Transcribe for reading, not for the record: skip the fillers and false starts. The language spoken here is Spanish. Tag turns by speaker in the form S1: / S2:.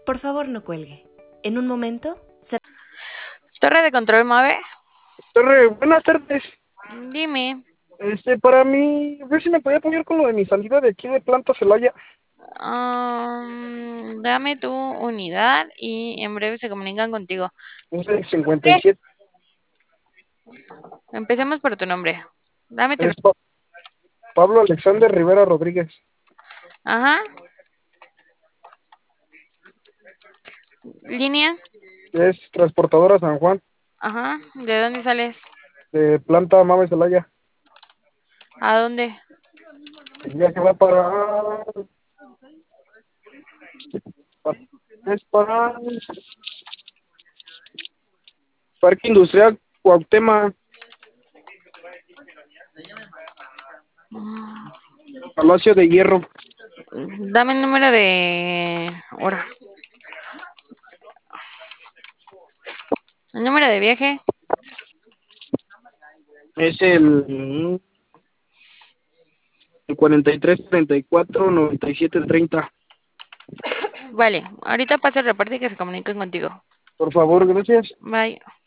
S1: Por favor, no cuelgue. En un momento,
S2: Torre de control, Mave.
S3: Torre, buenas tardes.
S2: Dime.
S3: Para mí, a ver si me podía apoyar con lo de mi salida de aquí de Planta Celaya.
S2: Dame tu unidad y en breve se comunican contigo.
S3: Es el 57.
S2: Empecemos por tu nombre. Dame tu.
S3: Es Pablo Alexander Rivera Rodríguez.
S2: Ajá. Línea.
S3: Es transportadora San Juan,
S2: Ajá. ¿De dónde sales?
S3: de Planta Mame Celaya.
S2: ¿A dónde?
S3: El viaje va para Parque Industrial Cuauhtémoc, Palacio de Hierro.
S2: Dame el número de hora. El número de viaje.
S3: Es el 43 34 97 30.
S2: Vale. Ahorita pasa el reporte y que se comuniquen contigo.
S3: Por favor, gracias.
S2: Bye.